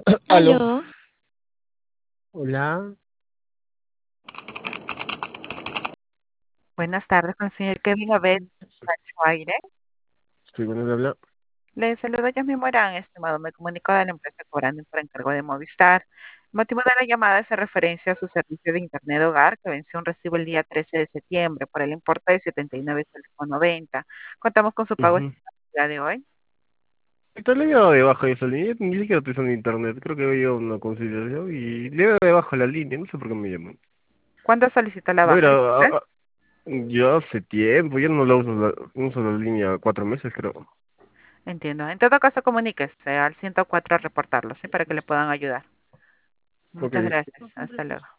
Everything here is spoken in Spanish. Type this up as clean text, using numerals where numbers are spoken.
Aló, Aló, hola, buenas tardes con el señor Kevin Abed Sancho Aire. estoy bueno de hablar. Le saludo Yasmin Morán, estimado. Me comunico de la empresa cobrando por encargo de Movistar. El motivo de la llamada es en referencia a su servicio de Internet hogar que venció un recibo el día 13 de septiembre por el importe de 79,90 soles. Contamos con su pago Ujú. estimado el día de hoy. Está leído de bajo esa línea, ni siquiera estoy usando internet, creo que había una conciliación y le de bajo la línea, no sé por qué me llaman. ¿Cuándo solicitó la Voy a ir baja? Disculpe. yo hace tiempo, yo no la uso, uso la línea 4 meses creo. Entiendo. En todo caso, comuníquese al 104 a reportarlo, ¿sí? Para que le puedan ayudar. Muchas Ok. gracias. Hasta luego.